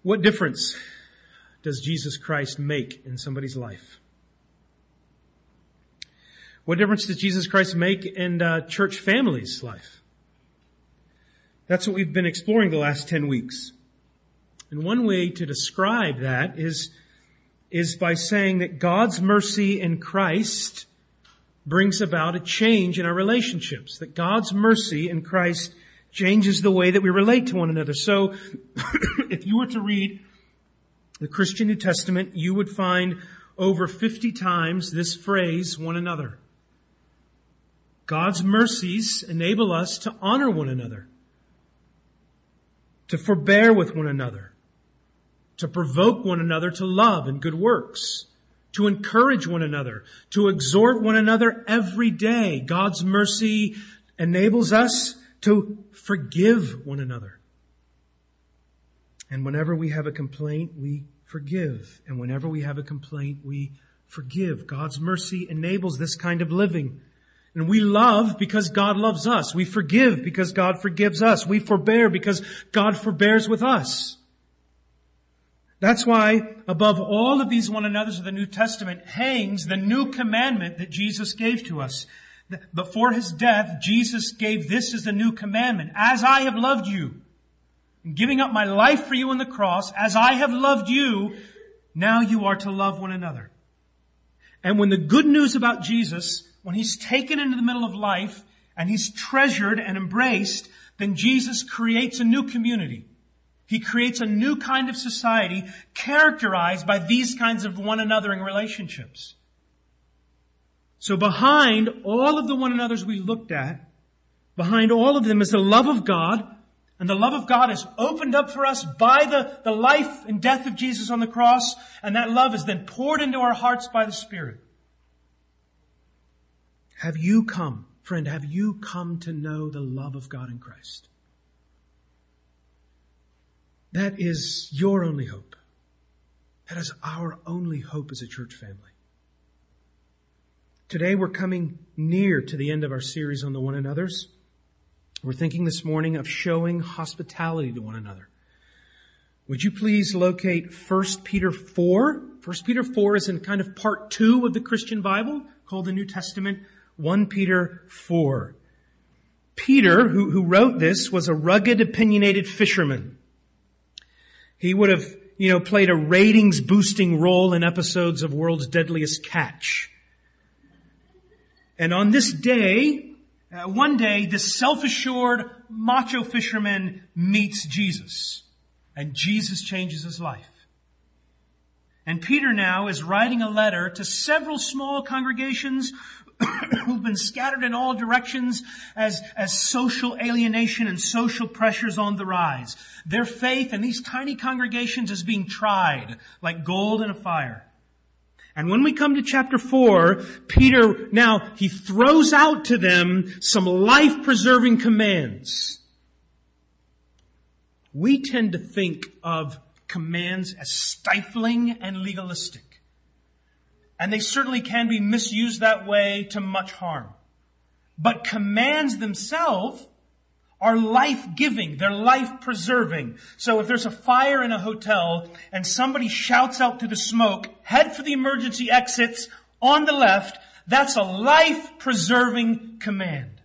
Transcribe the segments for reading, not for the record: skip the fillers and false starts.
What difference does Jesus Christ make in somebody's life? What difference does Jesus Christ make in a church family's life? That's what we've been exploring the last 10 weeks. And one way to describe that is by saying that God's mercy in Christ brings about a change in our relationships. That God's mercy in Christ changes the way that we relate to one another. So, if you were to read the Christian New Testament, you would find over 50 times this phrase, one another. God's mercies enable us to honor one another, to forbear with one another, to provoke one another to love and good works, to encourage one another, to exhort one another every day. God's mercy enables us to forgive one another. And whenever we have a complaint, we forgive. And whenever we have a complaint, we forgive. God's mercy enables this kind of living. And we love because God loves us. We forgive because God forgives us. We forbear because God forbears with us. That's why above all of these one another's of the New Testament hangs the new commandment that Jesus gave to us. Before His death, Jesus gave this as the new commandment. As I have loved you, in giving up my life for you on the cross, as I have loved you, now you are to love one another. And when the good news about Jesus, when He's taken into the middle of life and He's treasured and embraced, then Jesus creates a new community. He creates a new kind of society characterized by these kinds of one anothering relationships. So behind all of the one another's we looked at, behind all of them is the love of God, and the love of God is opened up for us by the life and death of Jesus on the cross, and that love is then poured into our hearts by the Spirit. Have you come to know the love of God in Christ? That is your only hope. That is our only hope as a church family. Today we're coming near to the end of our series on the one another's. We're thinking this morning of showing hospitality to one another. Would you please locate 1 Peter 4? 1 Peter 4 is in kind of part 2 of the Christian Bible called the New Testament. 1 Peter 4. Peter, who wrote this, was a rugged, opinionated fisherman. He would have, played a ratings-boosting role in episodes of World's Deadliest Catch. And on this day, one day, this self-assured macho fisherman meets Jesus. And Jesus changes his life. And Peter now is writing a letter to several small congregations who've been scattered in all directions as social alienation and social pressures on the rise. Their faith in these tiny congregations is being tried like gold in a fire. And when we come to chapter 4, Peter, now, he throws out to them some life-preserving commands. We tend to think of commands as stifling and legalistic. And they certainly can be misused that way to much harm. But commands themselves are life-giving. They're life-preserving. So if there's a fire in a hotel and somebody shouts out through the smoke, head for the emergency exits on the left, that's a life-preserving command.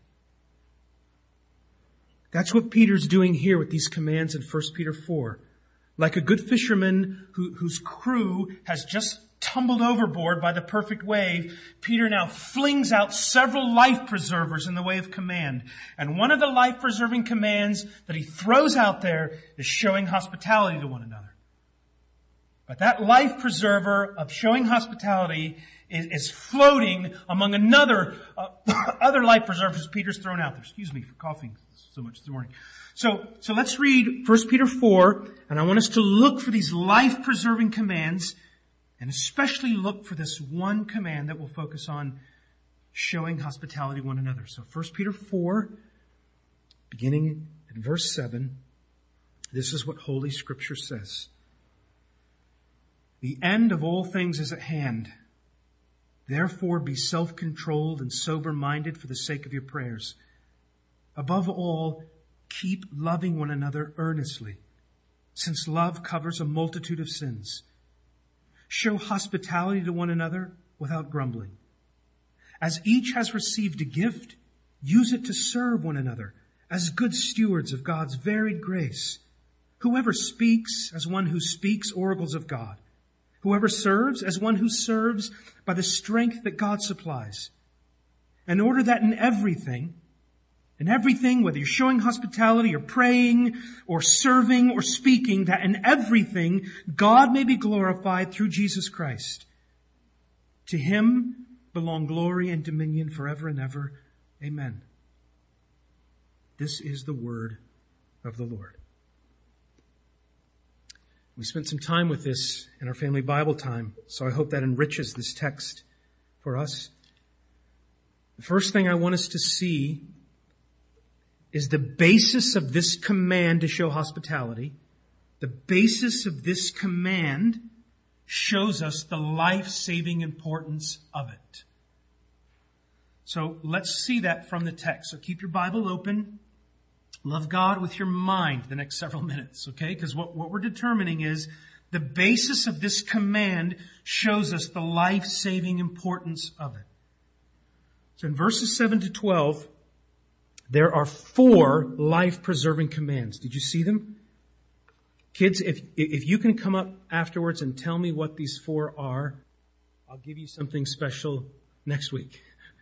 That's what Peter's doing here with these commands in 1 Peter 4. Like a good fisherman whose crew has just tumbled overboard by the perfect wave, Peter now flings out several life preservers in the way of command. And one of the life preserving commands that he throws out there is showing hospitality to one another. But that life preserver of showing hospitality is floating among other life preservers Peter's thrown out there. Excuse me for coughing so much this morning. So let's read 1 Peter 4, and I want us to look for these life preserving commands, and especially look for this one command that will focus on showing hospitality to one another. So 1 Peter 4, beginning at verse 7, this is what Holy Scripture says. The end of all things is at hand. Therefore be self-controlled and sober-minded for the sake of your prayers. Above all, keep loving one another earnestly, since love covers a multitude of sins. Show hospitality to one another without grumbling. As each has received a gift, use it to serve one another as good stewards of God's varied grace. Whoever speaks, as one who speaks oracles of God. Whoever serves, as one who serves by the strength that God supplies. In order that in everything, whether you're showing hospitality or praying or serving or speaking, that in everything God may be glorified through Jesus Christ. To Him belong glory and dominion forever and ever. Amen. This is the word of the Lord. We spent some time with this in our family Bible time, so I hope that enriches this text for us. The first thing I want us to see is the basis of this command to show hospitality. The basis of this command shows us the life-saving importance of it. So let's see that from the text. So keep your Bible open. Love God with your mind the next several minutes, okay? Because what we're determining is the basis of this command shows us the life-saving importance of it. So in verses 7 to 12, there are 4 life-preserving commands. Did you see them? Kids, if you can come up afterwards and tell me what these 4 are, I'll give you something special next week.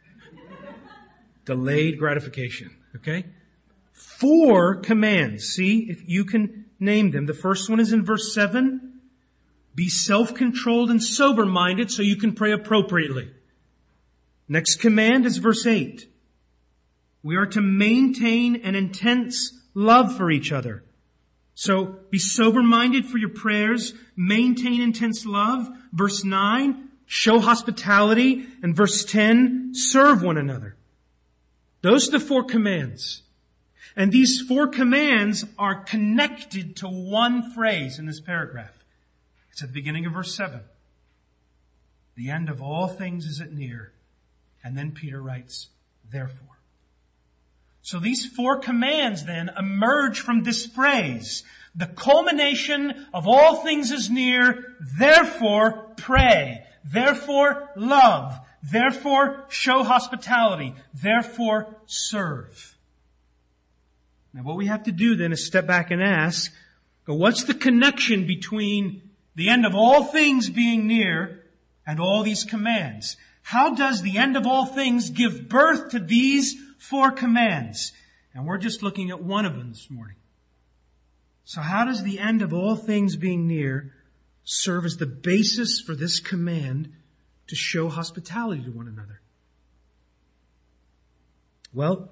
Delayed gratification, okay? 4 commands. See if you can name them. The first one is in verse 7. Be self-controlled and sober-minded so you can pray appropriately. Next command is verse 8. We are to maintain an intense love for each other. So be sober-minded for your prayers. Maintain intense love. Verse 9, show hospitality. And verse 10, serve one another. Those are the 4 commands. And these 4 commands are connected to one phrase in this paragraph. It's at the beginning of verse 7. The end of all things is at near. And then Peter writes, therefore. So these 4 commands then emerge from this phrase. The culmination of all things is near. Therefore, pray. Therefore, love. Therefore, show hospitality. Therefore, serve. Now what we have to do then is step back and ask, what's the connection between the end of all things being near and all these commands? How does the end of all things give birth to these 4 commands? And we're just looking at one of them this morning. So how does the end of all things being near serve as the basis for this command to show hospitality to one another? Well,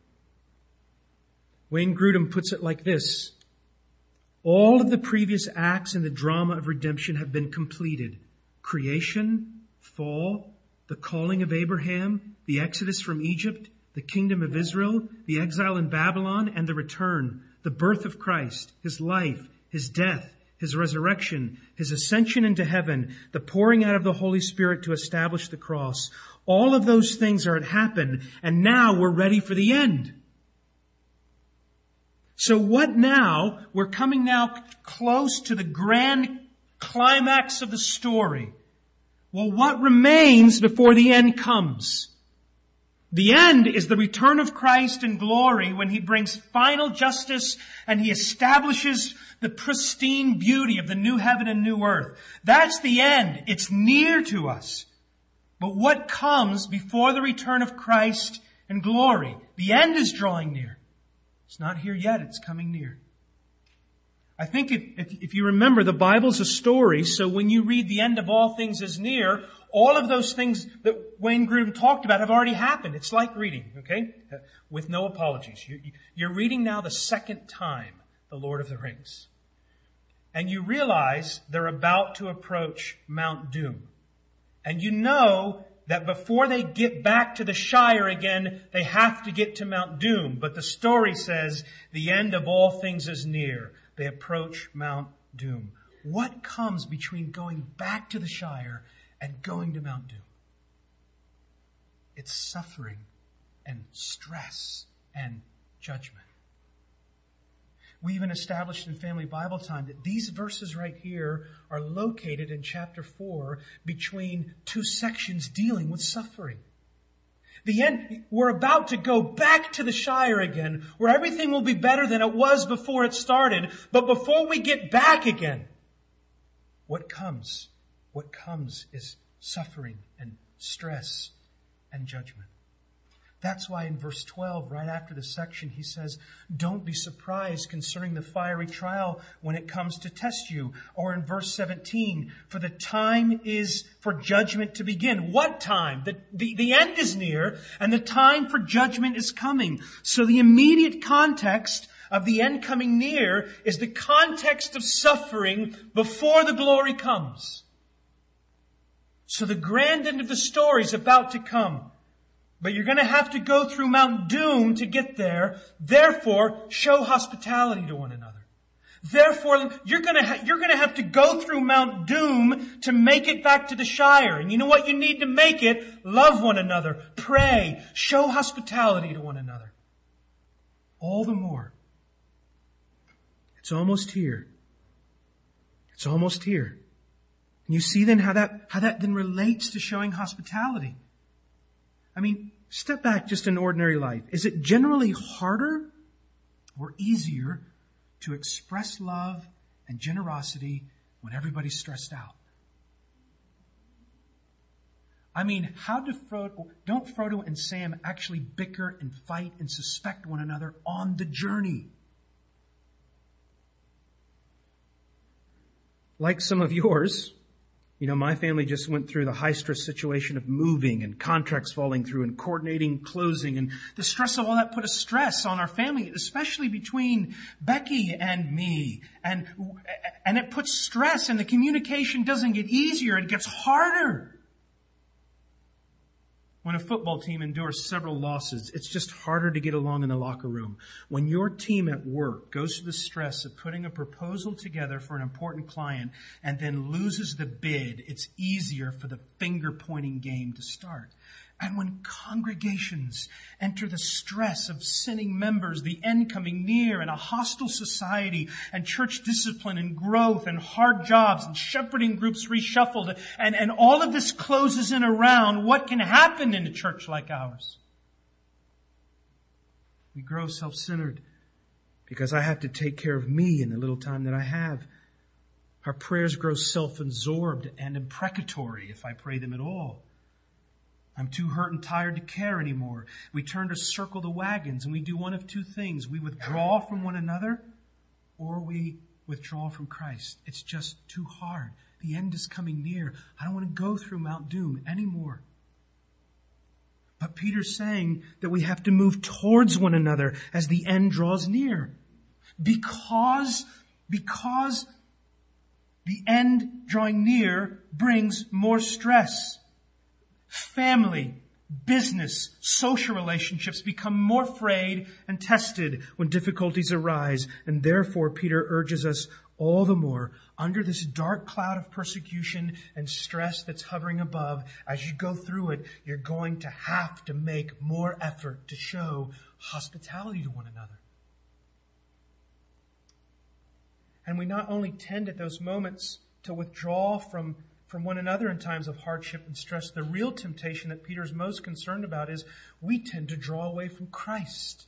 Wayne Grudem puts it like this. All of the previous acts in the drama of redemption have been completed. Creation, fall, the calling of Abraham, the exodus from Egypt, the kingdom of Israel, the exile in Babylon, and the return, the birth of Christ, His life, His death, His resurrection, His ascension into heaven, the pouring out of the Holy Spirit to establish the cross. All of those things are at happen, and now we're ready for the end. So what now? We're coming now close to the grand climax of the story. Well, what remains before the end comes? The end is the return of Christ in glory when He brings final justice and He establishes the pristine beauty of the new heaven and new earth. That's the end. It's near to us. But what comes before the return of Christ in glory? The end is drawing near. It's not here yet. It's coming near. I think if you remember, the Bible's a story, so when you read the end of all things is near, all of those things that Wayne Grudem talked about have already happened. It's like reading, okay? With no apologies. You're reading now the second time The Lord of the Rings. And you realize they're about to approach Mount Doom. And you know that before they get back to the Shire again, they have to get to Mount Doom. But the story says the end of all things is near. They approach Mount Doom. What comes between going back to the Shire and going to Mount Doom? It's suffering and stress and judgment. We even established in Family Bible Time that these verses right here are located in chapter 4 between two sections dealing with suffering. The end, we're about to go back to the Shire again, where everything will be better than it was before it started. But before we get back again, what comes? What comes is suffering and stress and judgment. That's why in verse 12, right after the section, he says, don't be surprised concerning the fiery trial when it comes to test you. Or in verse 17, for the time is for judgment to begin. What time? The end is near, and the time for judgment is coming. So the immediate context of the end coming near is the context of suffering before the glory comes. So the grand end of the story is about to come. But you're going to have to go through Mount Doom to get there. Therefore, show hospitality to one another. Therefore, you're going to have to go through Mount Doom to make it back to the Shire. And you know what you need to make it? Love one another. Pray. Show hospitality to one another. All the more. It's almost here. It's almost here. And you see then how that then relates to showing hospitality. I mean, step back just in ordinary life. Is it generally harder or easier to express love and generosity when everybody's stressed out? I mean, don't Frodo and Sam actually bicker and fight and suspect one another on the journey? Like some of yours, my family just went through the high stress situation of moving and contracts falling through and coordinating closing, and the stress of all that put a stress on our family, especially between Becky and me. And it puts stress, and the communication doesn't get easier, it gets harder. When a football team endures several losses, it's just harder to get along in the locker room. When your team at work goes through the stress of putting a proposal together for an important client and then loses the bid, it's easier for the finger-pointing game to start. And when congregations enter the stress of sinning members, the end coming near, and a hostile society, and church discipline and growth, and hard jobs, and shepherding groups reshuffled, and all of this closes in around what can happen in a church like ours. We grow self-centered because I have to take care of me in the little time that I have. Our prayers grow self-absorbed and imprecatory if I pray them at all. I'm too hurt and tired to care anymore. We turn to circle the wagons, and we do one of two things. We withdraw from one another, or we withdraw from Christ. It's just too hard. The end is coming near. I don't want to go through Mount Doom anymore. But Peter's saying that we have to move towards one another as the end draws near. Because the end drawing near brings more stress. Family, business, social relationships become more frayed and tested when difficulties arise. And therefore, Peter urges us all the more, under this dark cloud of persecution and stress that's hovering above, as you go through it, you're going to have to make more effort to show hospitality to one another. And we not only tend at those moments to withdraw from one another in times of hardship and stress, the real temptation that Peter's most concerned about is we tend to draw away from Christ.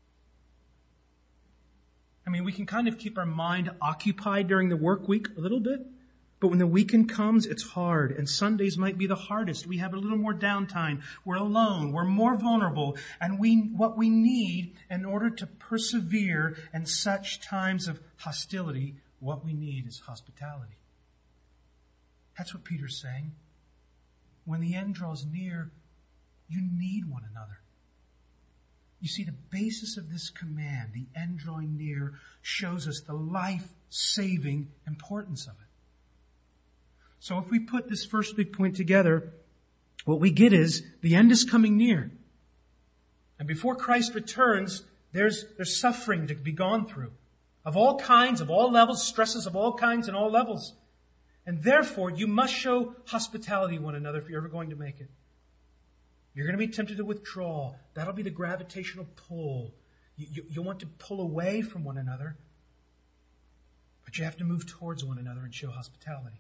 I mean, we can kind of keep our mind occupied during the work week a little bit, but when the weekend comes, it's hard, and Sundays might be the hardest. We have a little more downtime. We're alone. We're more vulnerable, and what we need in order to persevere in such times of hostility, what we need is hospitality. That's what Peter's saying. When the end draws near, you need one another. You see, the basis of this command, the end drawing near, shows us the life-saving importance of it. So if we put this first big point together, what we get is the end is coming near. And before Christ returns, there's suffering to be gone through. Of all kinds, of all levels, stresses of all kinds and all levels. And therefore, you must show hospitality to one another if you're ever going to make it. You're going to be tempted to withdraw. That'll be the gravitational pull. You'll want to pull away from one another. But you have to move towards one another and show hospitality.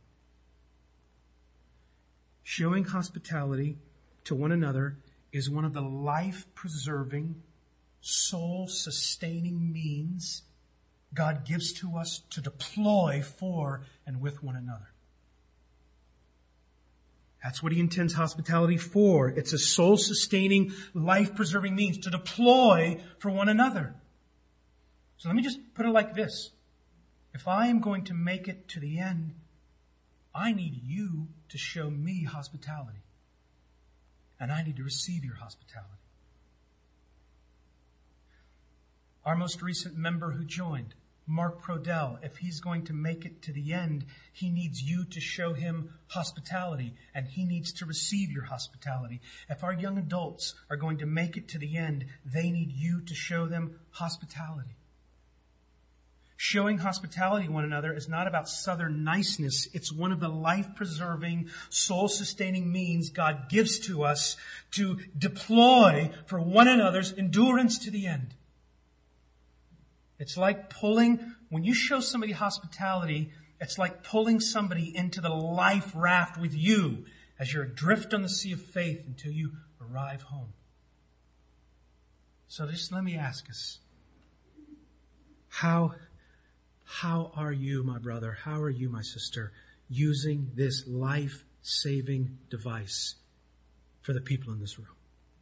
Showing hospitality to one another is one of the life-preserving, soul-sustaining means God gives to us to deploy for and with one another. That's what He intends hospitality for. It's a soul-sustaining, life-preserving means to deploy for one another. So let me just put it like this. If I am going to make it to the end, I need you to show me hospitality. And I need to receive your hospitality. Our most recent member who joined, Mark Prodell, if he's going to make it to the end, he needs you to show him hospitality, and he needs to receive your hospitality. If our young adults are going to make it to the end, they need you to show them hospitality. Showing hospitality to one another is not about southern niceness. It's one of the life-preserving, soul-sustaining means God gives to us to deploy for one another's endurance to the end. It's like when you show somebody hospitality, it's like pulling somebody into the life raft with you as you're adrift on the sea of faith until you arrive home. So just let me ask us, how are you, my brother? How are you, my sister, using this life-saving device for the people in this room?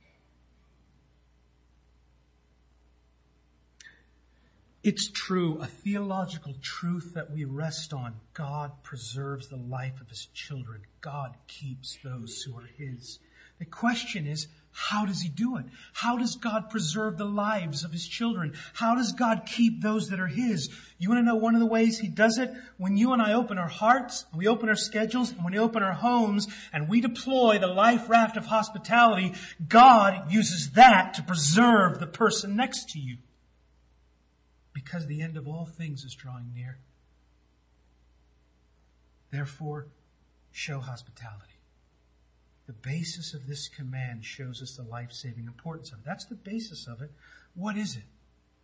It's true, a theological truth that we rest on. God preserves the life of His children. God keeps those who are His. The question is, how does He do it? How does God preserve the lives of His children? How does God keep those that are His? You want to know one of the ways He does it? When you and I open our hearts, we open our schedules, and when we open our homes, and we deploy the life raft of hospitality, God uses that to preserve the person next to you. Because the end of all things is drawing near. Therefore, show hospitality. The basis of this command shows us the life-saving importance of it. That's the basis of it. What is it?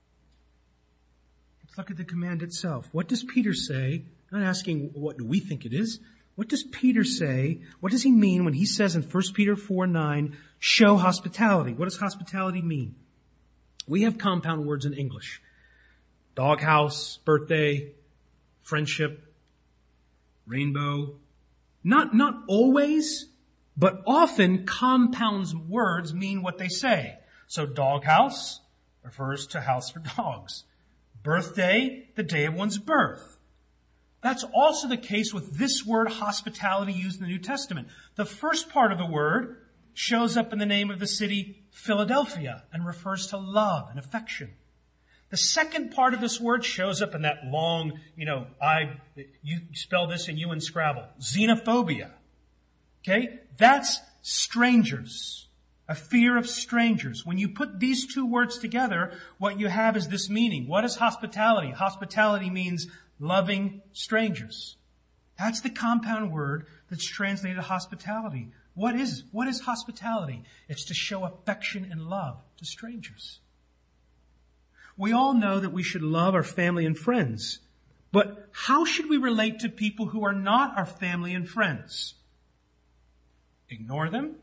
Let's look at the command itself. What does Peter say? I'm not asking what do we think it is. What does Peter say? What does he mean when he says in 1 Peter 4:9, show hospitality? What does hospitality mean? We have compound words in English. Doghouse, birthday, friendship, rainbow. Not always, but often compound words mean what they say. So doghouse refers to house for dogs. Birthday, the day of one's birth. That's also the case with this word hospitality used in the New Testament. The first part of the word shows up in the name of the city Philadelphia and refers to love and affection. The second part of this word shows up in that long, you spell this and you in Scrabble. Xenophobia. Okay? That's strangers. A fear of strangers. When you put these two words together, what you have is this meaning. What is hospitality? Hospitality means loving strangers. That's the compound word that's translated hospitality. What is hospitality? It's to show affection and love to strangers. We all know that we should love our family and friends. But how should we relate to people who are not our family and friends? Ignore them?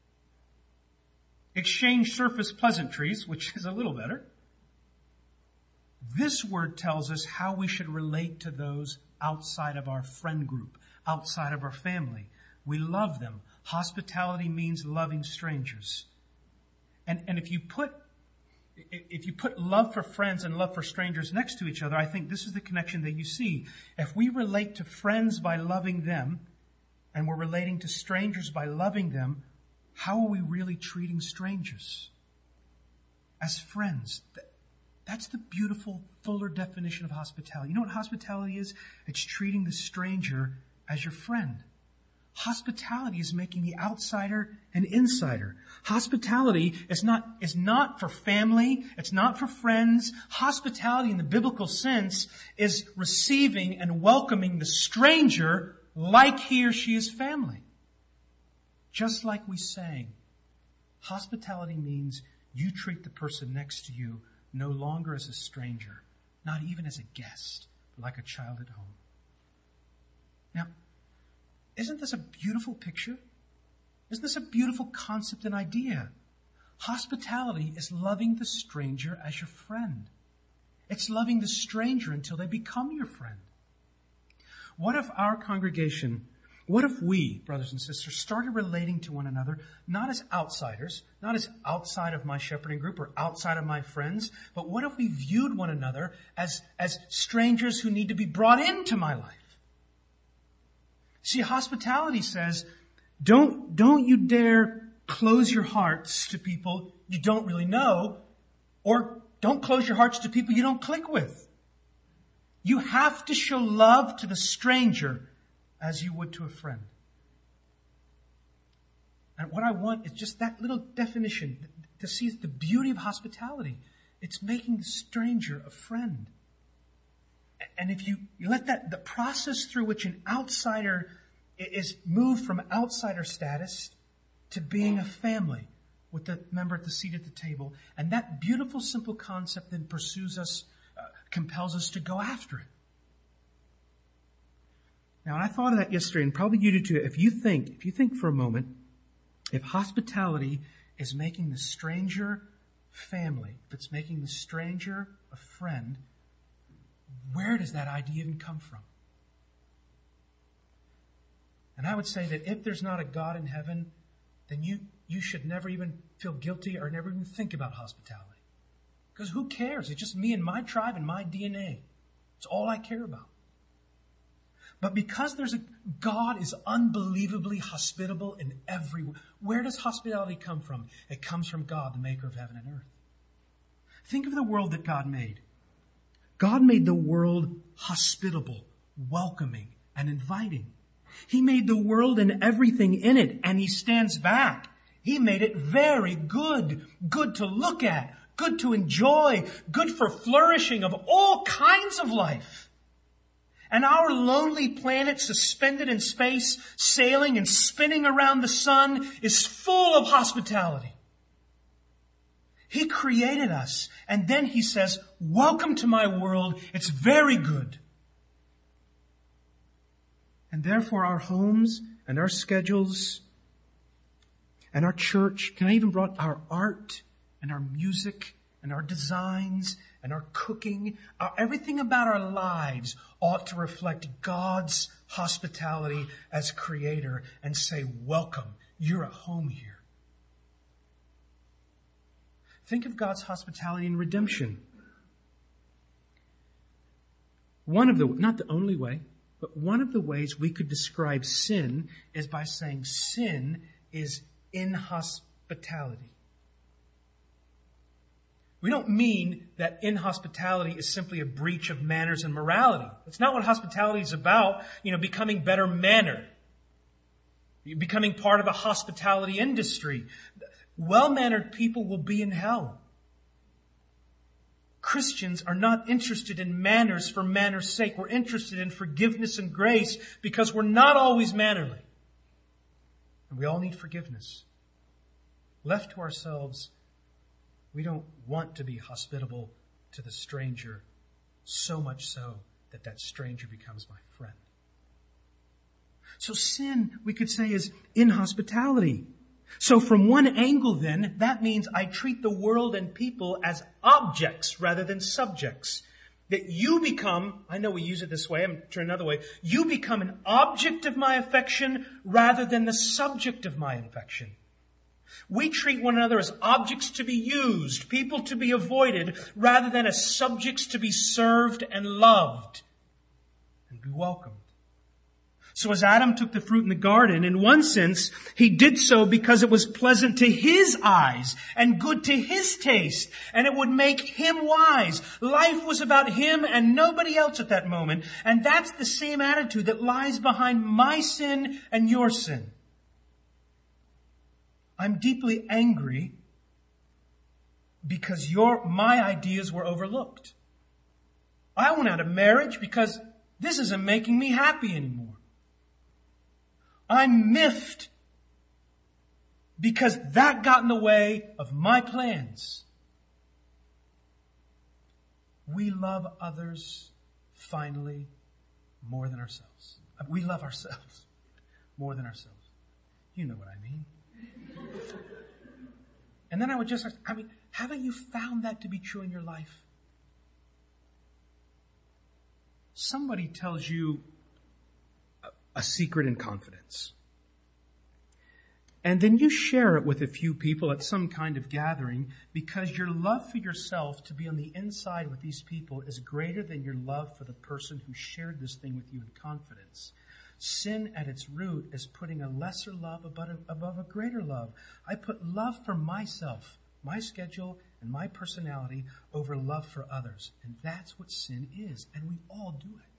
Exchange surface pleasantries, which is a little better. This word tells us how we should relate to those outside of our friend group, outside of our family. We love them. Hospitality means loving strangers. And if you put love for friends and love for strangers next to each other, I think this is the connection that you see. If we relate to friends by loving them, and we're relating to strangers by loving them, how are we really treating strangers? As friends. That's the beautiful, fuller definition of hospitality. You know what hospitality is? It's treating the stranger as your friend. Hospitality is making the outsider an insider. Hospitality is not for family. It's not for friends. Hospitality in the biblical sense is receiving and welcoming the stranger like he or she is family. Just like we sang, hospitality means you treat the person next to you no longer as a stranger, not even as a guest, like a child at home. Now, isn't this a beautiful picture? Isn't this a beautiful concept and idea? Hospitality is loving the stranger as your friend. It's loving the stranger until they become your friend. What if our congregation, what if we, brothers and sisters, started relating to one another, not as outsiders, not as outside of my shepherding group or outside of my friends, but what if we viewed one another as strangers who need to be brought into my life? See, hospitality says, don't you dare close your hearts to people you don't really know, or don't close your hearts to people you don't click with. You have to show love to the stranger as you would to a friend. And what I want is just that little definition to see the beauty of hospitality. It's making the stranger a friend. And if you let the process through which an outsider is moved from outsider status to being a family with the member at the seat at the table, and that beautiful, simple concept then pursues us, compels us to go after it. Now, I thought of that yesterday, and probably you do too. If you think for a moment, if hospitality is making the stranger family, if it's making the stranger a friend, where does that idea even come from? And I would say that if there's not a God in heaven, then you should never even feel guilty or never even think about hospitality. Because who cares? It's just me and my tribe and my DNA. It's all I care about. But because God is unbelievably hospitable in every way. Where does hospitality come from? It comes from God, the maker of heaven and earth. Think of the world that God made. God made the world hospitable, welcoming, and inviting. He made the world and everything in it, and He stands back. He made it very good. Good to look at, good to enjoy, good for flourishing of all kinds of life. And our lonely planet suspended in space, sailing and spinning around the sun, is full of hospitality. He created us, and then He says, welcome to my world. It's very good. And therefore our homes and our schedules and our church, can I even brought our art and our music and our designs and our cooking, everything about our lives ought to reflect God's hospitality as creator and say, welcome, you're at home here. Think of God's hospitality in redemption. Not the only way, but one of the ways we could describe sin is by saying sin is inhospitality. We don't mean that inhospitality is simply a breach of manners and morality. That's not what hospitality is about, becoming better mannered. Becoming part of a hospitality industry. Well-mannered people will be in hell. Christians are not interested in manners for manners' sake. We're interested in forgiveness and grace because we're not always mannerly. And we all need forgiveness. Left to ourselves, we don't want to be hospitable to the stranger, so much so that that stranger becomes my friend. So sin, we could say, is inhospitality. So from one angle then, that means I treat the world and people as objects rather than subjects. That you become, I know we use it this way, I'm going to turn another way, you become an object of my affection rather than the subject of my affection. We treat one another as objects to be used, people to be avoided, rather than as subjects to be served and loved and be welcomed. So as Adam took the fruit in the garden, in one sense, he did so because it was pleasant to his eyes and good to his taste, and it would make him wise. Life was about him and nobody else at that moment. And that's the same attitude that lies behind my sin and your sin. I'm deeply angry because my ideas were overlooked. I went out of marriage because this isn't making me happy anymore. I'm miffed because that got in the way of my plans. We love others finally, more than ourselves. We love ourselves more than ourselves. You know what I mean. And then I would just ask, haven't you found that to be true in your life? Somebody tells you a secret in confidence. And then you share it with a few people at some kind of gathering because your love for yourself to be on the inside with these people is greater than your love for the person who shared this thing with you in confidence. Sin at its root is putting a lesser love above a greater love. I put love for myself, my schedule, and my personality over love for others. And that's what sin is. And we all do it.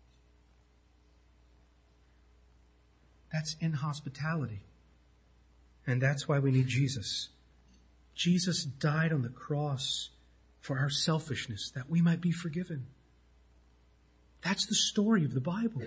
That's inhospitality. And that's why we need Jesus. Jesus died on the cross for our selfishness, that we might be forgiven. That's the story of the Bible.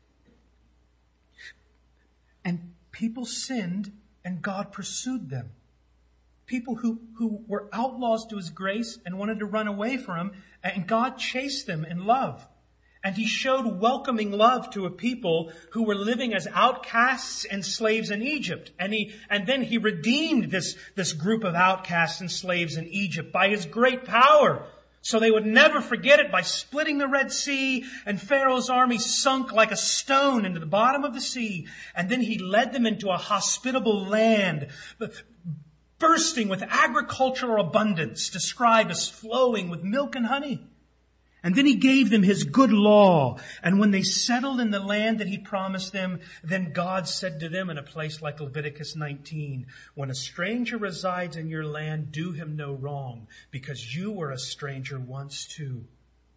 And people sinned, and God pursued them. People who were outlaws to His grace and wanted to run away from Him, and God chased them in love. And He showed welcoming love to a people who were living as outcasts and slaves in Egypt. And then He redeemed this group of outcasts and slaves in Egypt by His great power. So they would never forget it by splitting the Red Sea, and Pharaoh's army sunk like a stone into the bottom of the sea. And then He led them into a hospitable land, bursting with agricultural abundance, described as flowing with milk and honey. And then He gave them His good law. And when they settled in the land that He promised them, then God said to them in a place like Leviticus 19, when a stranger resides in your land, do him no wrong, because you were a stranger once too.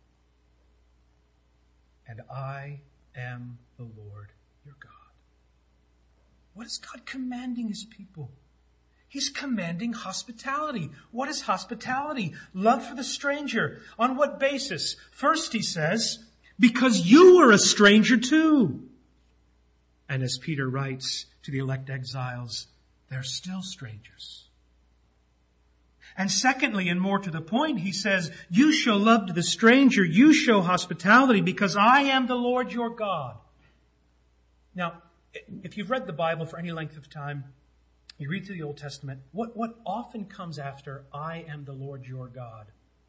And I am the Lord your God. What is God commanding His people? He's commanding hospitality. What is hospitality? Love for the stranger. On what basis? First, He says, because you were a stranger too. And as Peter writes to the elect exiles, they're still strangers. And secondly, and more to the point, He says, you show love to the stranger. You show hospitality because I am the Lord your God. Now, if you've read the Bible for any length of time, you read through the Old Testament, what often comes after, I am the Lord your God?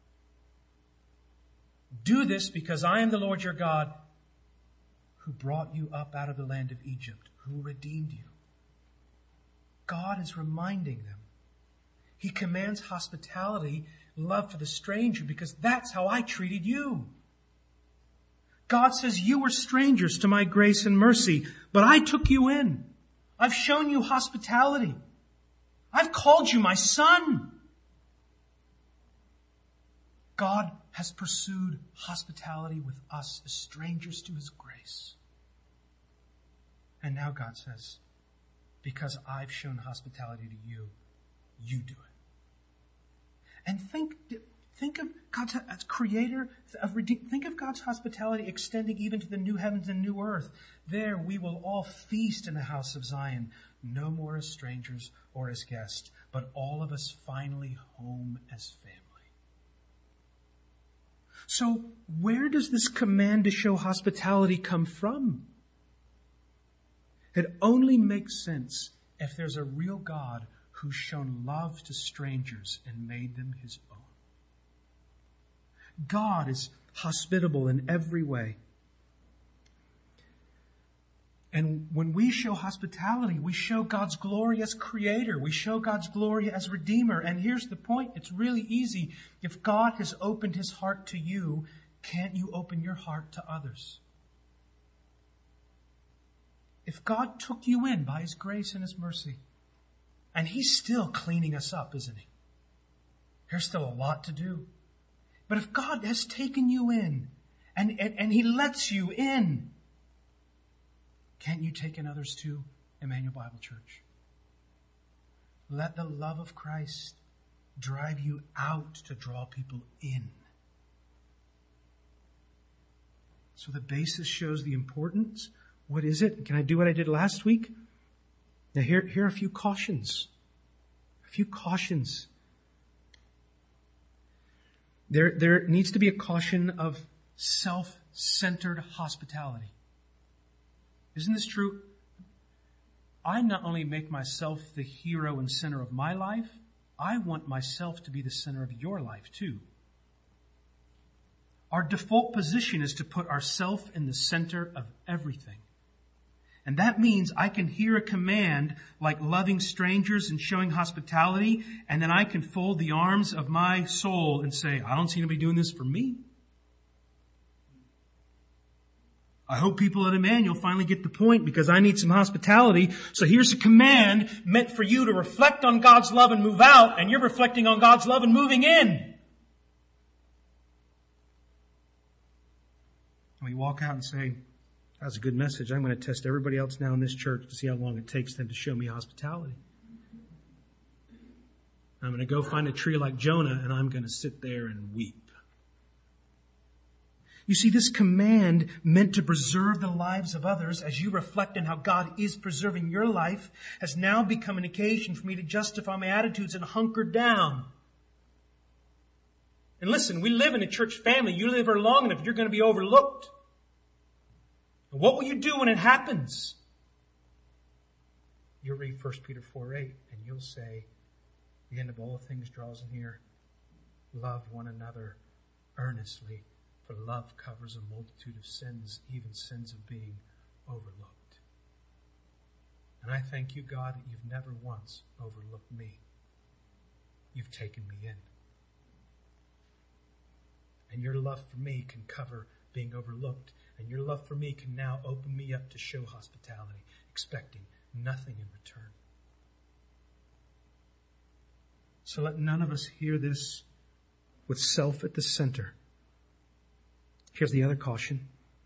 Do this because I am the Lord your God who brought you up out of the land of Egypt, who redeemed you. God is reminding them. He commands hospitality, love for the stranger, because that's how I treated you. God says, you were strangers to my grace and mercy, but I took you in. I've shown you hospitality. I've called you my son. God has pursued hospitality with us as strangers to His grace. And now God says, because I've shown hospitality to you, you do it. And think of God as creator of redeem. Think of God's hospitality extending even to the new heavens and new earth. There we will all feast in the house of Zion, no more as strangers or as guests, but all of us finally home as family. So where does this command to show hospitality come from? It only makes sense if there's a real God who's shown love to strangers and made them His own. God is hospitable in every way. And when we show hospitality, we show God's glory as creator. We show God's glory as redeemer. And here's the point. It's really easy. If God has opened His heart to you, can't you open your heart to others? If God took you in by His grace and His mercy, and He's still cleaning us up, isn't He? There's still a lot to do. But if God has taken you in and He lets you in, can't you take in others too, Emmanuel Bible Church? Let the love of Christ drive you out to draw people in. So the basis shows the importance. What is it? Can I do what I did last week? Now here are a few cautions. A few cautions. There needs to be a caution of self-centered hospitality. Isn't this true? I not only make myself the hero and center of my life, I want myself to be the center of your life too. Our default position is to put ourselves in the center of everything. And that means I can hear a command like loving strangers and showing hospitality, and then I can fold the arms of my soul and say, I don't see anybody doing this for me. I hope people at Emmanuel finally get the point because I need some hospitality. So here's a command meant for you to reflect on God's love and move out, and you're reflecting on God's love and moving in. And we walk out and say, that's a good message. I'm going to test everybody else now in this church to see how long it takes them to show me hospitality. I'm going to go find a tree like Jonah and I'm going to sit there and weep. You see, this command meant to preserve the lives of others as you reflect on how God is preserving your life has now become an occasion for me to justify my attitudes and hunker down. And listen, we live in a church family. You live here long enough, you're going to be overlooked. And what will you do when it happens? You'll read 1 Peter 4:8 and you'll say, the end of all things draws near. Love one another earnestly, for love covers a multitude of sins, even sins of being overlooked. And I thank you, God, that you've never once overlooked me. You've taken me in. And your love for me can cover being overlooked. And your love for me can now open me up to show hospitality, expecting nothing in return. So let none of us hear this with self at the center. Here's the other caution.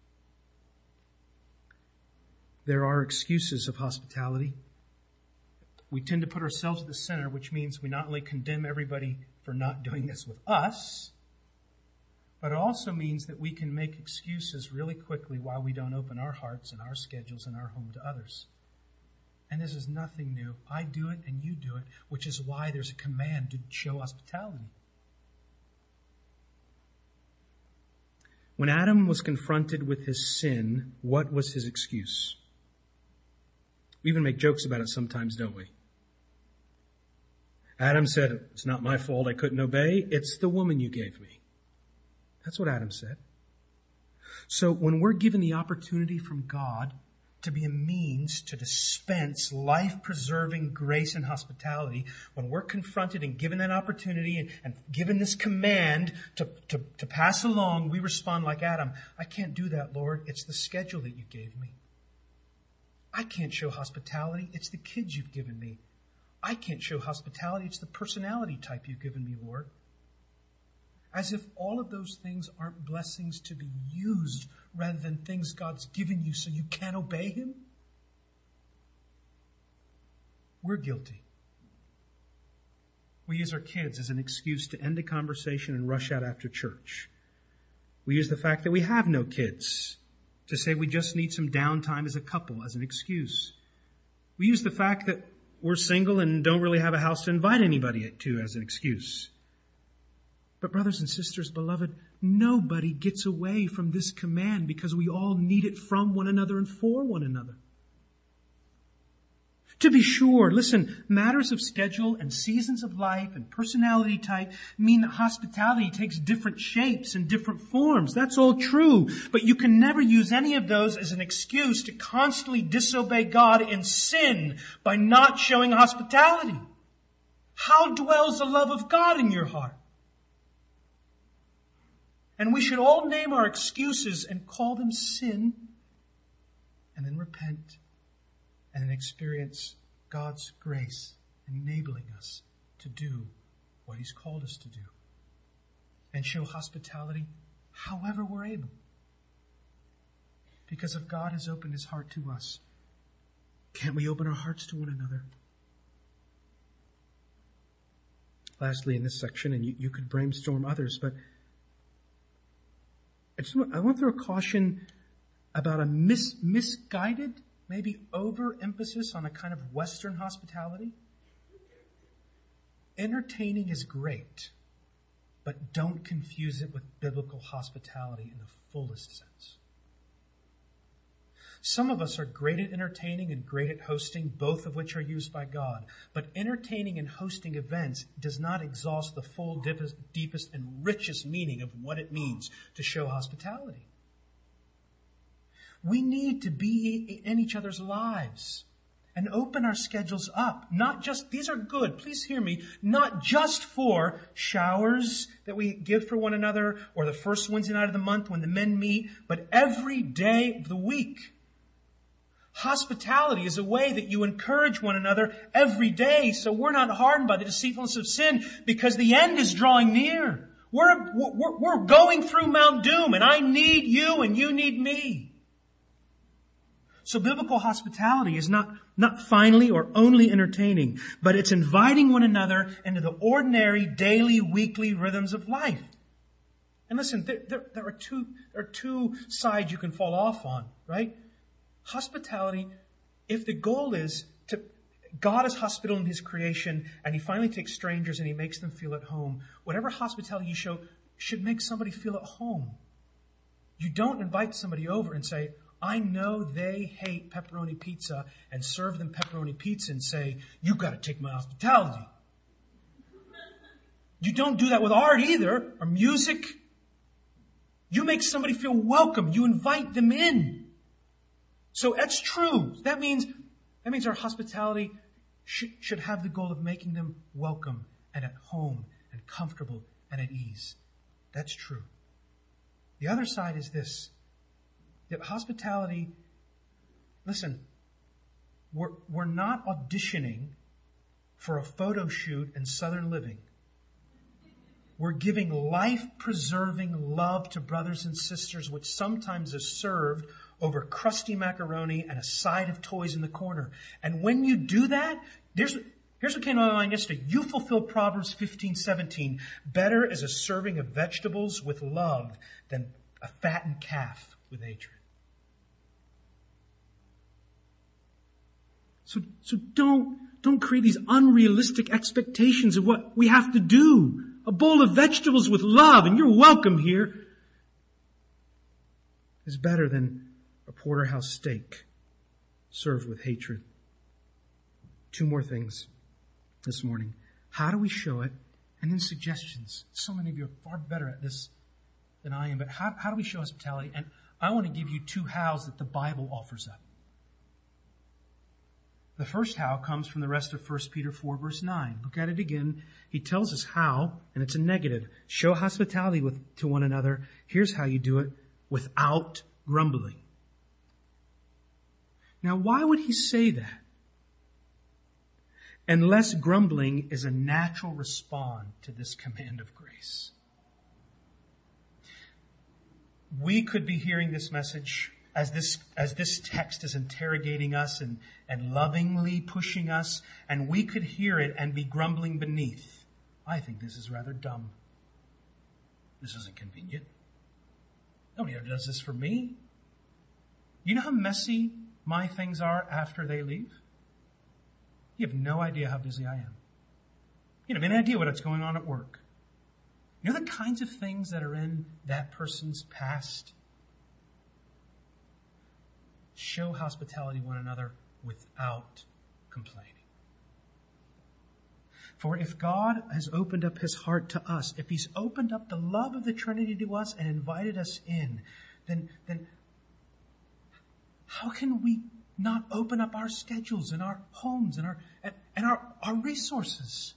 There are excuses of hospitality. We tend to put ourselves at the center, which means we not only condemn everybody for not doing this with us, but it also means that we can make excuses really quickly why we don't open our hearts and our schedules and our home to others. And this is nothing new. I do it and you do it, which is why there's a command to show hospitality. When Adam was confronted with his sin, what was his excuse? We even make jokes about it sometimes, don't we? Adam said, it's not my fault I couldn't obey. It's the woman you gave me. That's what Adam said. So when we're given the opportunity from God to be a means to dispense life-preserving grace and hospitality, when we're confronted and given that opportunity and given this command to pass along, we respond like Adam. I can't do that, Lord. It's the schedule that you gave me. I can't show hospitality. It's the kids you've given me. I can't show hospitality. It's the personality type you've given me, Lord. As if all of those things aren't blessings to be used rather than things God's given you so you can't obey Him. We're guilty. We use our kids as an excuse to end a conversation and rush out after church. We use the fact that we have no kids to say we just need some downtime as a couple as an excuse. We use the fact that we're single and don't really have a house to invite anybody to as an excuse. But brothers and sisters, beloved, nobody gets away from this command because we all need it from one another and for one another. To be sure, listen, matters of schedule and seasons of life and personality type mean that hospitality takes different shapes and different forms. That's all true. But you can never use any of those as an excuse to constantly disobey God in sin by not showing hospitality. How dwells the love of God in your heart? And we should all name our excuses and call them sin and then repent and then experience God's grace enabling us to do what He's called us to do and show hospitality however we're able. Because if God has opened His heart to us, can't we open our hearts to one another? Lastly, in this section, and you could brainstorm others, but I want to throw a caution about a misguided, maybe overemphasis on a kind of Western hospitality. Entertaining is great, but don't confuse it with biblical hospitality in the fullest sense. Some of us are great at entertaining and great at hosting, both of which are used by God. But entertaining and hosting events does not exhaust the full, deepest, and richest meaning of what it means to show hospitality. We need to be in each other's lives and open our schedules up. Not just, these are good, please hear me, not just for showers that we give for one another or the first Wednesday night of the month when the men meet, but every day of the week. Hospitality is a way that you encourage one another every day so we're not hardened by the deceitfulness of sin because the end is drawing near. We're going through Mount Doom and I need you and you need me. So biblical hospitality is not finally or only entertaining, but it's inviting one another into the ordinary daily, weekly rhythms of life. And listen, there are two sides you can fall off on, right? Hospitality, if the goal is God is hospitable in His creation and He finally takes strangers and He makes them feel at home, whatever hospitality you show should make somebody feel at home. You don't invite somebody over and say, I know they hate pepperoni pizza and serve them pepperoni pizza and say, you've got to take my hospitality. You don't do that with art either, or music. You make somebody feel welcome. You invite them in. So that's true. That means our hospitality should have the goal of making them welcome and at home and comfortable and at ease. That's true. The other side is this, that hospitality, listen, we're not auditioning for a photo shoot in Southern Living. We're giving life-preserving love to brothers and sisters, which sometimes is served over crusty macaroni and a side of toys in the corner. And when you do that, here's what came to my mind yesterday. You fulfill Proverbs 15:17. Better is a serving of vegetables with love than a fattened calf with hatred. So don't create these unrealistic expectations of what we have to do. A bowl of vegetables with love, and you're welcome here, is better than a porterhouse steak served with hatred. Two more things this morning. How do we show it? And then suggestions. So many of you are far better at this than I am. But how do we show hospitality? And I want to give you two hows that the Bible offers up. The first how comes from the rest of 1 Peter 4, verse 9. Look at it again. He tells us how, and it's a negative. Show hospitality to one another. Here's how you do it: without grumbling. Now, why would he say that? Unless grumbling is a natural response to this command of grace. We could be hearing this message as this text is interrogating us and lovingly pushing us, and we could hear it and be grumbling beneath. I think this is rather dumb. This isn't convenient. Nobody ever does this for me. You know how messy my things are after they leave? You have no idea how busy I am. You don't have any idea what's going on at work. You know the kinds of things that are in that person's past? Show hospitality to one another without complaining. For if God has opened up His heart to us, if He's opened up the love of the Trinity to us and invited us in, then how can we not open up our schedules and our homes and our resources?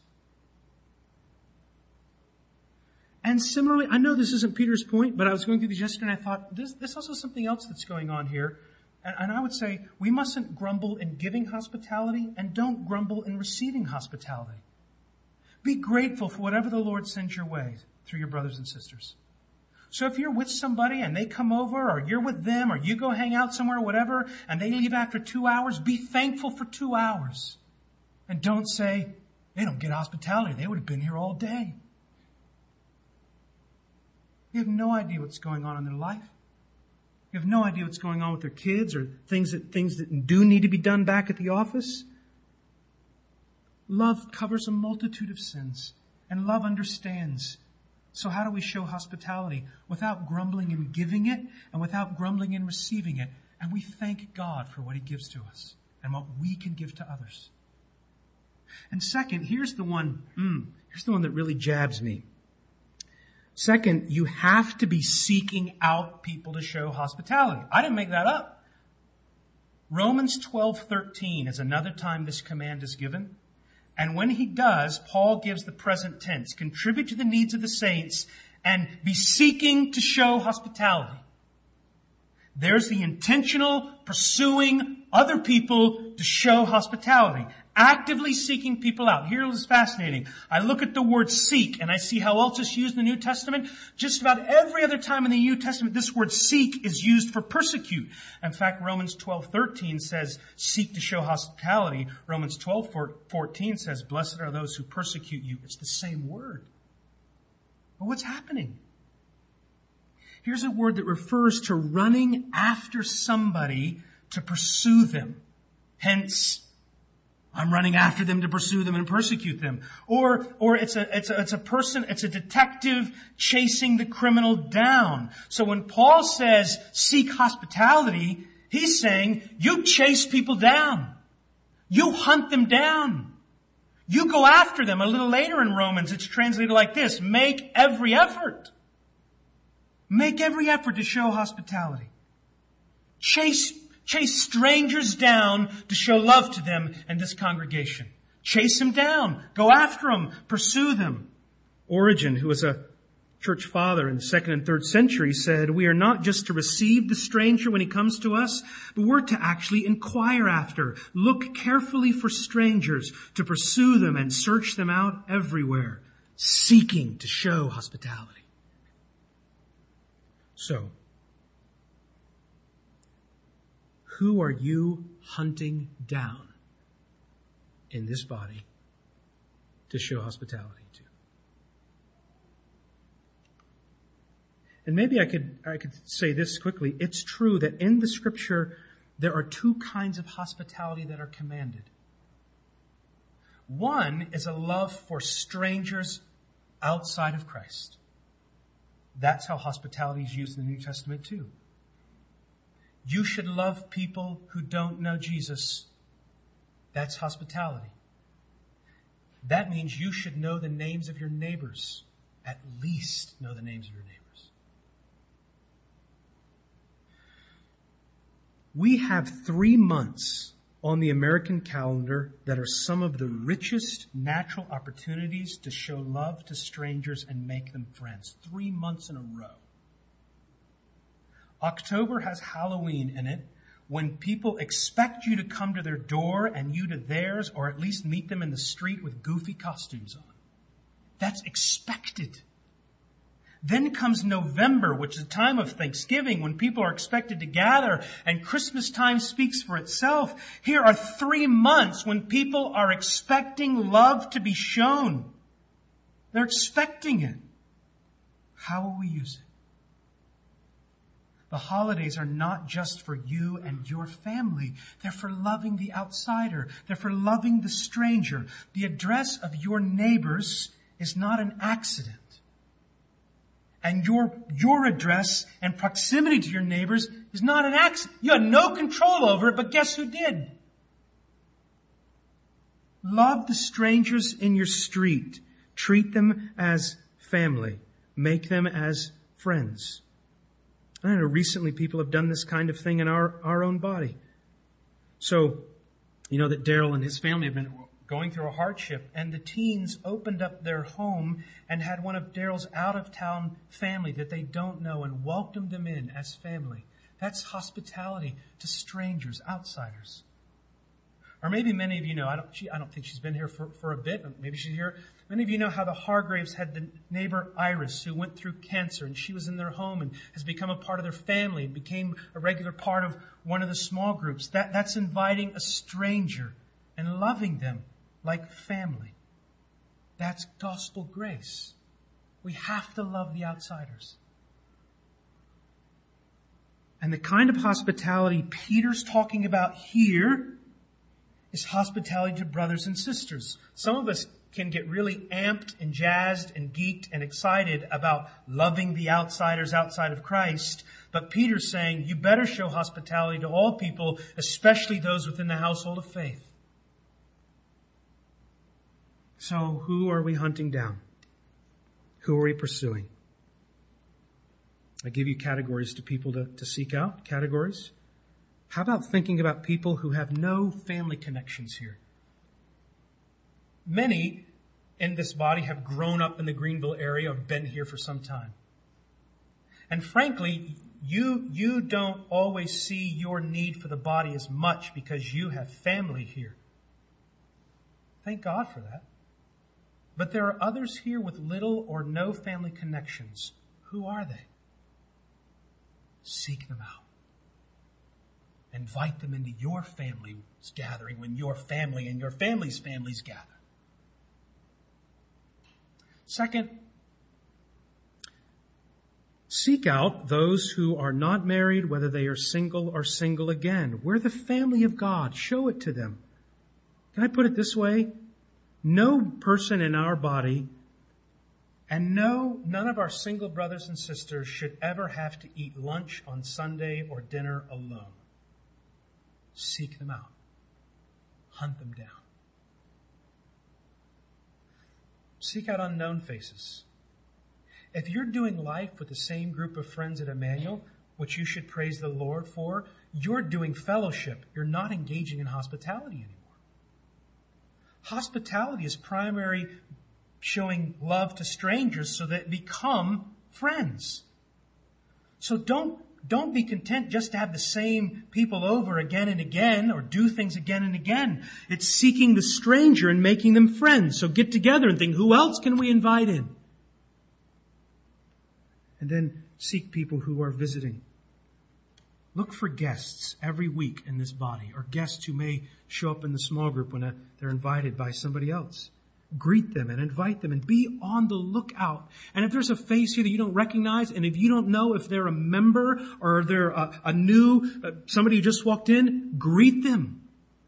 And similarly, I know this isn't Peter's point, but I was going through this yesterday and I thought, there's also something else that's going on here. And I would say we mustn't grumble in giving hospitality and don't grumble in receiving hospitality. Be grateful for whatever the Lord sends your way through your brothers and sisters. So if you're with somebody and they come over, or you're with them, or you go hang out somewhere or whatever, and they leave after 2 hours, be thankful for 2 hours. And don't say, they don't get hospitality. They would have been here all day. You have no idea what's going on in their life. You have no idea what's going on with their kids or things that do need to be done back at the office. Love covers a multitude of sins, and love understands. So how do we show hospitality? Without grumbling in giving it and without grumbling in receiving it. And we thank God for what He gives to us and what we can give to others. And second, here's the one that really jabs me. Second, you have to be seeking out people to show hospitality. I didn't make that up. Romans 12:13 is another time this command is given. And when he does, Paul gives the present tense. Contribute to the needs of the saints and be seeking to show hospitality. There's the intentional pursuing other people to show hospitality. Actively seeking people out. Here is fascinating. I look at the word seek and I see how else it's used in the New Testament. Just about every other time in the New Testament, this word seek is used for persecute. In fact, Romans 12:13 says, seek to show hospitality. Romans 12:14 says, blessed are those who persecute you. It's the same word. But what's happening? Here's a word that refers to running after somebody to pursue them. Hence, I'm running after them to pursue them and persecute them. Or it's a detective chasing the criminal down. So when Paul says seek hospitality, he's saying you chase people down. You hunt them down. You go after them. A little later in Romans, it's translated like this: make every effort. Make every effort to show hospitality. Chase strangers down to show love to them in this congregation. Chase them down. Go after them. Pursue them. Origen, who was a church father in the 2nd and 3rd century, said, we are not just to receive the stranger when he comes to us, but we're to actually inquire after, look carefully for strangers, to pursue them and search them out everywhere, seeking to show hospitality. So, who are you hunting down in this body to show hospitality to? And maybe I could say this quickly. It's true that in the Scripture there are two kinds of hospitality that are commanded. One is a love for strangers outside of Christ. That's how hospitality is used in the New Testament too. You should love people who don't know Jesus. That's hospitality. That means you should know the names of your neighbors. At least know the names of your neighbors. We have 3 months on the American calendar that are some of the richest natural opportunities to show love to strangers and make them friends. 3 months in a row. October has Halloween in it, when people expect you to come to their door and you to theirs, or at least meet them in the street with goofy costumes on. That's expected. Then comes November, which is a time of Thanksgiving when people are expected to gather, and Christmas time speaks for itself. Here are 3 months when people are expecting love to be shown. They're expecting it. How will we use it? The holidays are not just for you and your family. They're for loving the outsider. They're for loving the stranger. The address of your neighbors is not an accident. And your address and proximity to your neighbors is not an accident. You had no control over it, but guess who did? Love the strangers in your street. Treat them as family. Make them as friends. I know recently people have done this kind of thing in our own body. So, you know that Daryl and his family have been going through a hardship, and the teens opened up their home and had one of Daryl's out-of-town family that they don't know and welcomed them in as family. That's hospitality to strangers, outsiders. Or maybe many of you know, I don't think she's been here for a bit, maybe she's here. Many of you know how the Hargraves had the neighbor Iris who went through cancer, and she was in their home and has become a part of their family and became a regular part of one of the small groups. That's inviting a stranger and loving them like family. That's gospel grace. We have to love the outsiders. And the kind of hospitality Peter's talking about here is hospitality to brothers and sisters. Some of us can get really amped and jazzed and geeked and excited about loving the outsiders outside of Christ. But Peter's saying you better show hospitality to all people, especially those within the household of faith. So who are we hunting down? Who are we pursuing? I give you categories to people to seek out. Categories. How about thinking about people who have no family connections here? Many in this body have grown up in the Greenville area or been here for some time. And frankly, you don't always see your need for the body as much because you have family here. Thank God for that. But there are others here with little or no family connections. Who are they? Seek them out. Invite them into your family's gathering when your family and your family's families gather. Second, seek out those who are not married, whether they are single or single again. We're the family of God. Show it to them. Can I put it this way? No person in our body and none of our single brothers and sisters should ever have to eat lunch on Sunday or dinner alone. Seek them out. Hunt them down. Seek out unknown faces. If you're doing life with the same group of friends at Emmanuel, which you should praise the Lord for, you're doing fellowship. You're not engaging in hospitality anymore. Hospitality is primary showing love to strangers so that become friends. So don't be content just to have the same people over again and again or do things again and again. It's seeking the stranger and making them friends. So get together and think, who else can we invite in? And then seek people who are visiting. Look for guests every week in this body, or guests who may show up in the small group when they're invited by somebody else. Greet them and invite them and be on the lookout. And if there's a face here that you don't recognize, and if you don't know if they're a member or they're a new, somebody who just walked in, greet them.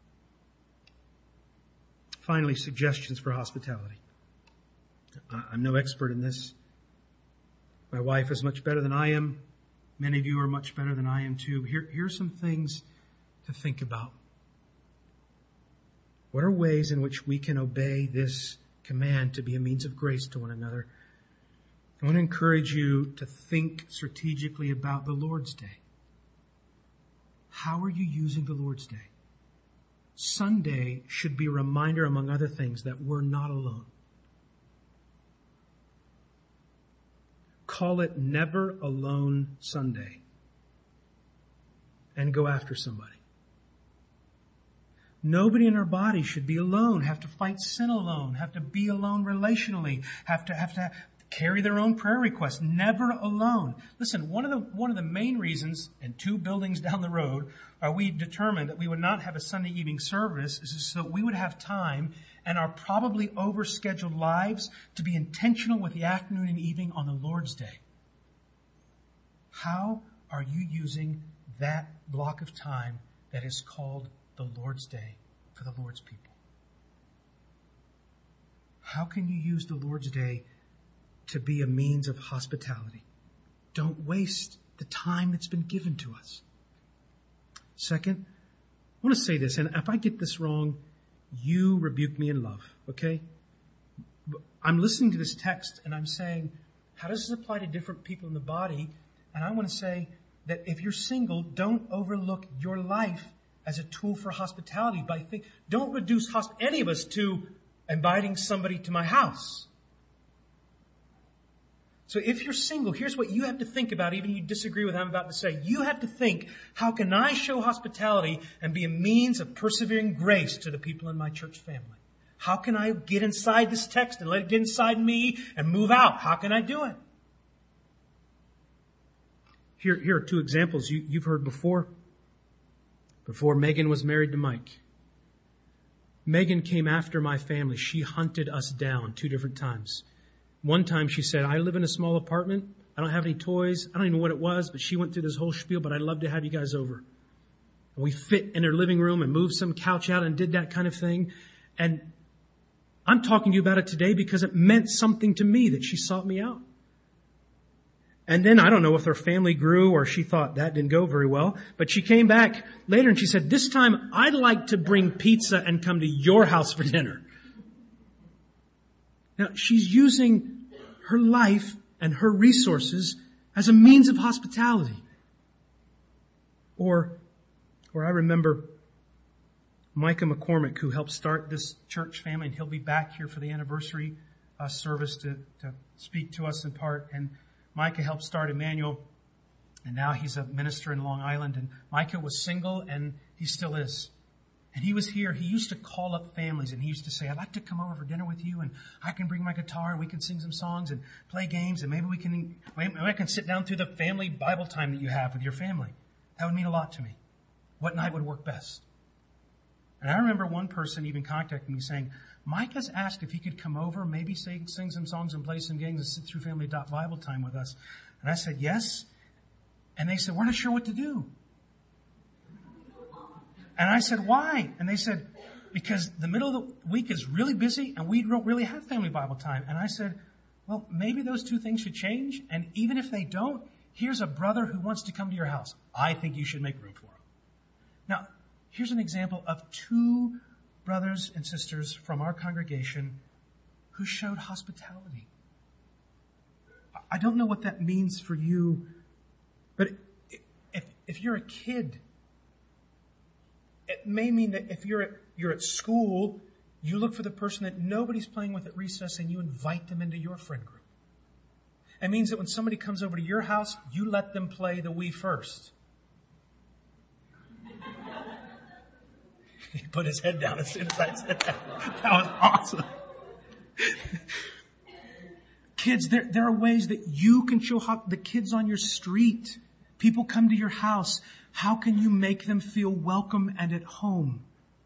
Finally, suggestions for hospitality. I'm no expert in this. My wife is much better than I am. Many of you are much better than I am too. Here's some things to think about. What are ways in which we can obey this command to be a means of grace to one another? I want to encourage you to think strategically about the Lord's Day. How are you using the Lord's Day? Sunday should be a reminder, among other things, that we're not alone. Call it Never Alone Sunday and go after somebody. Nobody in our body should be alone, have to fight sin alone, have to be alone relationally, have to carry their own prayer requests. Never alone. Listen, one of the main reasons, and 2 buildings down the road, we determined that we would not have a Sunday evening service is so that we would have time and our probably overscheduled lives to be intentional with the afternoon and evening on the Lord's Day. How are you using that block of time that is called the Lord's Day for the Lord's people? How can you use the Lord's Day to be a means of hospitality? Don't waste the time that's been given to us. Second, I want to say this, and if I get this wrong, you rebuke me in love, okay? I'm listening to this text and I'm saying, how does this apply to different people in the body? And I want to say that if you're single, don't overlook your life as a tool for hospitality. Don't reduce any of us to inviting somebody to my house. So if you're single, here's what you have to think about, even if you disagree with what I'm about to say. You have to think, how can I show hospitality and be a means of persevering grace to the people in my church family? How can I get inside this text and let it get inside me and move out? How can I do it? Here are 2 examples you've heard before. Before Megan was married to Mike. Megan came after my family. She hunted us down 2 different times. One time she said, I live in a small apartment. I don't have any toys. I don't even know what it was, but she went through this whole spiel, but I'd love to have you guys over. And we fit in her living room and moved some couch out and did that kind of thing. And I'm talking to you about it today because it meant something to me that she sought me out. And then I don't know if her family grew or she thought that didn't go very well, but she came back later and she said, this time I'd like to bring pizza and come to your house for dinner. Now, she's using her life and her resources as a means of hospitality. Or I remember Micah McCormick, who helped start this church family, and he'll be back here for the anniversary service to speak to us in part. And Micah helped start Emmanuel, and now he's a minister in Long Island. And Micah was single, and he still is. And he was here. He used to call up families, and he used to say, I'd like to come over for dinner with you, and I can bring my guitar, and we can sing some songs and play games, and maybe I can sit down through the family Bible time that you have with your family. That would mean a lot to me. What night would work best? And I remember one person even contacting me saying, Micah's asked if he could come over, maybe sing some songs and play some games and sit through family Bible time with us. And I said, yes. And they said, we're not sure what to do. And I said, why? And they said, because the middle of the week is really busy and we don't really have family Bible time. And I said, well, maybe those two things should change. And even if they don't, here's a brother who wants to come to your house. I think you should make room for him. Now, here's an example of two brothers and sisters from our congregation who showed hospitality. I don't know what that means for you, but if you're a kid, it may mean that if you're at school, you look for the person that nobody's playing with at recess and you invite them into your friend group. It means that when somebody comes over to your house, you let them play the Wii first. He put his head down as soon as I said that. That was awesome. Kids, there are ways that you can show the kids on your street. People come to your house. How can you make them feel welcome and at home?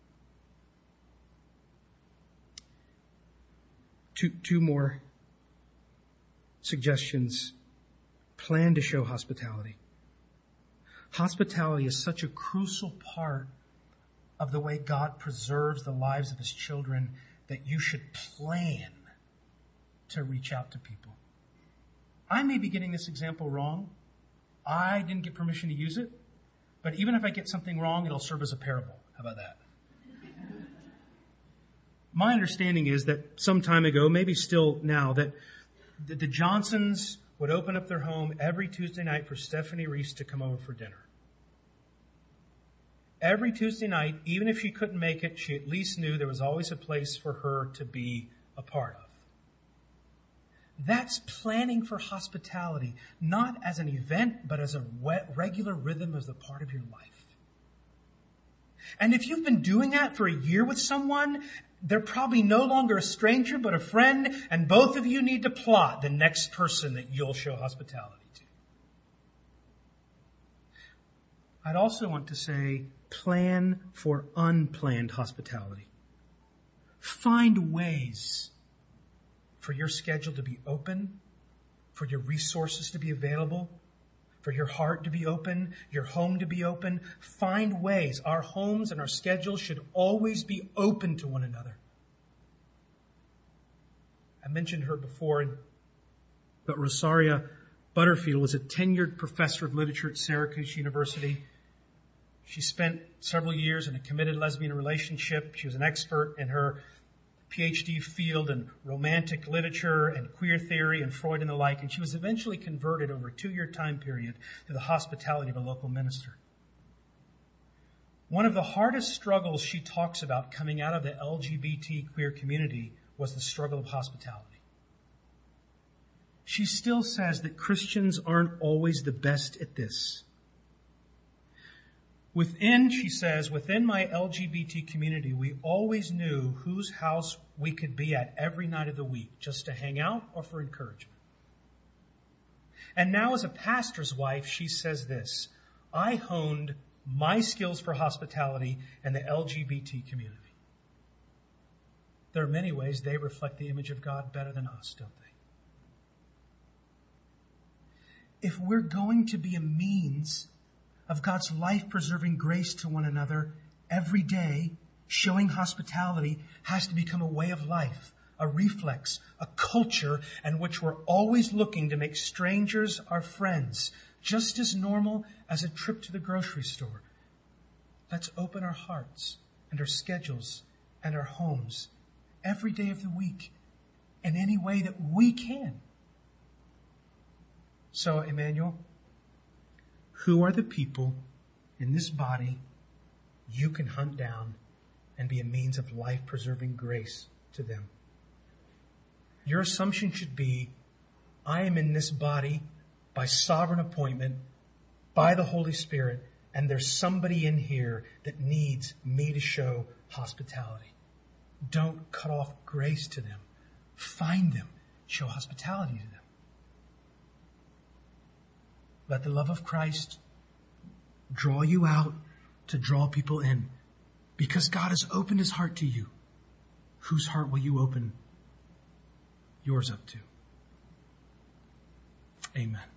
Two more suggestions. Plan to show hospitality. Hospitality is such a crucial part of the way God preserves the lives of His children that you should plan to reach out to people. I may be getting this example wrong. I didn't get permission to use it. But even if I get something wrong, it'll serve as a parable. How about that? My understanding is that some time ago, maybe still now, that the Johnsons would open up their home every Tuesday night for Stephanie Reese to come over for dinner. Every Tuesday night, even if she couldn't make it, she at least knew there was always a place for her to be a part of. That's planning for hospitality, not as an event, but as a regular rhythm as a part of your life. And if you've been doing that for a year with someone, they're probably no longer a stranger, but a friend, and both of you need to plot the next person that you'll show hospitality to. I'd also want to say, plan for unplanned hospitality. Find ways for your schedule to be open, for your resources to be available, for your heart to be open, your home to be open. Find ways. Our homes and our schedules should always be open to one another. I mentioned her before, but Rosaria Butterfield was a tenured professor of literature at Syracuse University. She spent several years in a committed lesbian relationship. She was an expert in her PhD field in romantic literature and queer theory and Freud and the like, and she was eventually converted over a 2-year time period to the hospitality of a local minister. One of the hardest struggles she talks about coming out of the LGBT queer community was the struggle of hospitality. She still says that Christians aren't always the best at this. She says, within my LGBT community, we always knew whose house we could be at every night of the week, just to hang out or for encouragement. And now as a pastor's wife, she says this, I honed my skills for hospitality in the LGBT community. There are many ways they reflect the image of God better than us, don't they? If we're going to be a means of God's life-preserving grace to one another every day, Showing hospitality has to become a way of life, a reflex, a culture in which we're always looking to make strangers our friends, just as normal as a trip to the grocery store. Let's open our hearts and our schedules and our homes every day of the week in any way that we can. So, Emmanuel, who are the people in this body you can hunt down and be a means of life-preserving grace to them? Your assumption should be, I am in this body by sovereign appointment, by the Holy Spirit, and there's somebody in here that needs me to show hospitality. Don't cut off grace to them. Find them. Show hospitality to them. Let the love of Christ draw you out to draw people in. Because God has opened his heart to you. Whose heart will you open yours up to? Amen.